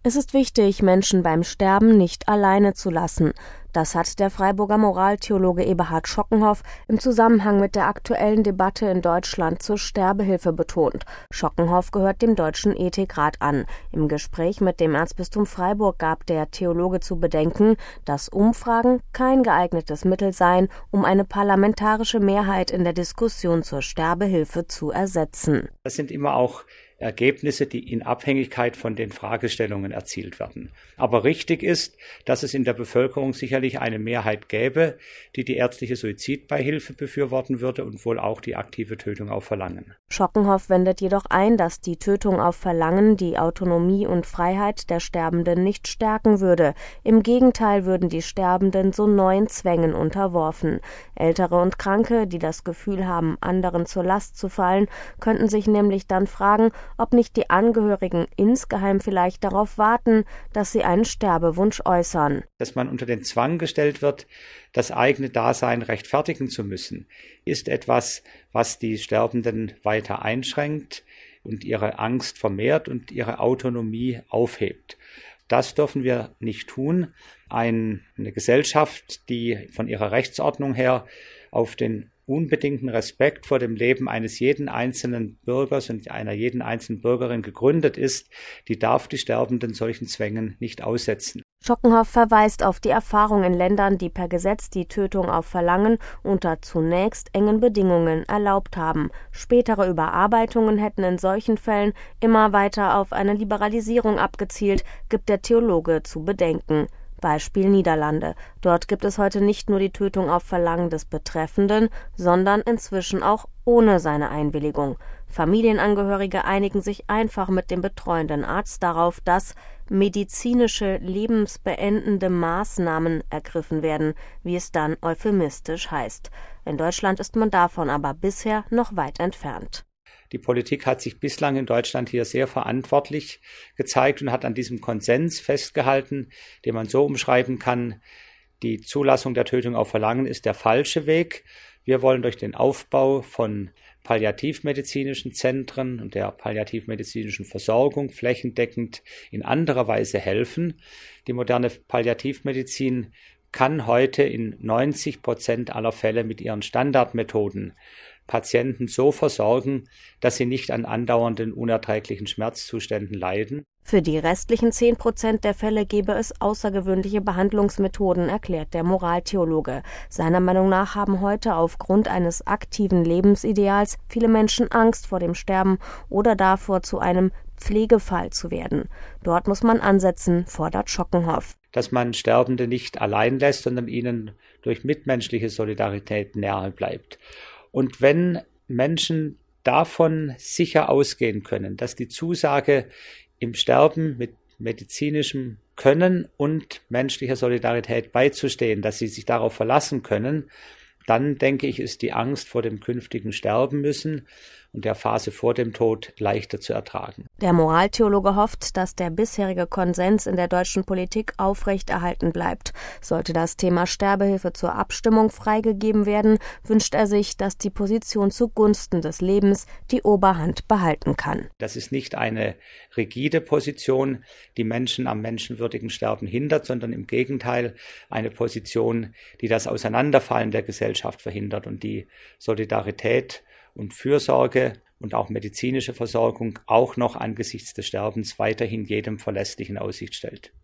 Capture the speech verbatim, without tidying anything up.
Es ist wichtig, Menschen beim Sterben nicht alleine zu lassen. Das hat der Freiburger Moraltheologe Eberhard Schockenhoff im Zusammenhang mit der aktuellen Debatte in Deutschland zur Sterbehilfe betont. Schockenhoff gehört dem Deutschen Ethikrat an. Im Gespräch mit dem Erzbistum Freiburg gab der Theologe zu bedenken, dass Umfragen kein geeignetes Mittel seien, um eine parlamentarische Mehrheit in der Diskussion zur Sterbehilfe zu ersetzen. Das sind immer auch Ergebnisse, die in Abhängigkeit von den Fragestellungen erzielt werden. Aber richtig ist, dass es in der Bevölkerung sicherlich eine Mehrheit gäbe, die die ärztliche Suizidbeihilfe befürworten würde und wohl auch die aktive Tötung auf Verlangen. Schockenhoff wendet jedoch ein, dass die Tötung auf Verlangen die Autonomie und Freiheit der Sterbenden nicht stärken würde. Im Gegenteil würden die Sterbenden so neuen Zwängen unterworfen. Ältere und Kranke, die das Gefühl haben, anderen zur Last zu fallen, könnten sich nämlich dann fragen, ob nicht die Angehörigen insgeheim vielleicht darauf warten, dass sie einen Sterbewunsch äußern. Dass man unter den Zwang gestellt wird, das eigene Dasein rechtfertigen zu müssen, ist etwas, was die Sterbenden weiter einschränkt und ihre Angst vermehrt und ihre Autonomie aufhebt. Das dürfen wir nicht tun. Eine Gesellschaft, die von ihrer Rechtsordnung her auf den unbedingten Respekt vor dem Leben eines jeden einzelnen Bürgers und einer jeden einzelnen Bürgerin gegründet ist, die darf die Sterbenden solchen Zwängen nicht aussetzen. Schockenhoff verweist auf die Erfahrung in Ländern, die per Gesetz die Tötung auf Verlangen unter zunächst engen Bedingungen erlaubt haben. Spätere Überarbeitungen hätten in solchen Fällen immer weiter auf eine Liberalisierung abgezielt, gibt der Theologe zu bedenken. Beispiel Niederlande. Dort gibt es heute nicht nur die Tötung auf Verlangen des Betreffenden, sondern inzwischen auch ohne seine Einwilligung. Familienangehörige einigen sich einfach mit dem betreuenden Arzt darauf, dass medizinische lebensbeendende Maßnahmen ergriffen werden, wie es dann euphemistisch heißt. In Deutschland ist man davon aber bisher noch weit entfernt. Die Politik hat sich bislang in Deutschland hier sehr verantwortlich gezeigt und hat an diesem Konsens festgehalten, den man so umschreiben kann: Die Zulassung der Tötung auf Verlangen ist der falsche Weg. Wir wollen durch den Aufbau von palliativmedizinischen Zentren und der palliativmedizinischen Versorgung flächendeckend in anderer Weise helfen. Die moderne Palliativmedizin kann heute in neunzig Prozent aller Fälle mit ihren Standardmethoden Patienten so versorgen, dass sie nicht an andauernden unerträglichen Schmerzzuständen leiden. Für die restlichen zehn Prozent der Fälle gebe es außergewöhnliche Behandlungsmethoden, erklärt der Moraltheologe. Seiner Meinung nach haben heute aufgrund eines aktiven Lebensideals viele Menschen Angst vor dem Sterben oder davor, zu einem Pflegefall zu werden. Dort muss man ansetzen, fordert Schockenhoff. Dass man Sterbende nicht allein lässt, sondern ihnen durch mitmenschliche Solidarität nahe bleibt. Und wenn Menschen davon sicher ausgehen können, dass die Zusage im Sterben mit medizinischem Können und menschlicher Solidarität beizustehen, dass sie sich darauf verlassen können, dann, denke ich, ist die Angst vor dem künftigen Sterben müssen und der Phase vor dem Tod leichter zu ertragen. Der Moraltheologe hofft, dass der bisherige Konsens in der deutschen Politik aufrechterhalten bleibt. Sollte das Thema Sterbehilfe zur Abstimmung freigegeben werden, wünscht er sich, dass die Position zugunsten des Lebens die Oberhand behalten kann. Das ist nicht eine rigide Position, die Menschen am menschenwürdigen Sterben hindert, sondern im Gegenteil eine Position, die das Auseinanderfallen der Gesellschaft verhindert und die Solidarität und Fürsorge und auch medizinische Versorgung auch noch angesichts des Sterbens weiterhin jedem verlässlich in Aussicht stellt.